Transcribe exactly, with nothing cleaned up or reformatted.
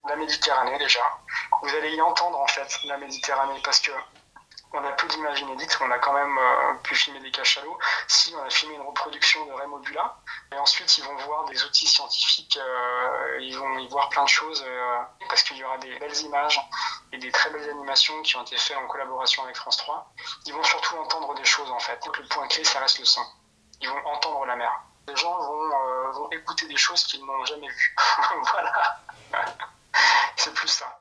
la Méditerranée déjà. Vous allez y entendre en fait la Méditerranée parce que on a peu d'images inédites, on a quand même euh, pu filmer des cachalots. Si, on a filmé une reproduction de Rémobula. Et ensuite, ils vont voir des outils scientifiques, euh, ils vont y voir plein de choses, euh, parce qu'il y aura des belles images et des très belles animations qui ont été faites en collaboration avec France trois. Ils vont surtout entendre des choses, en fait. Donc, le point clé, ça reste le son. Ils vont entendre la mer. Les gens vont, euh, vont écouter des choses qu'ils n'ont jamais vues. Voilà. C'est plus ça.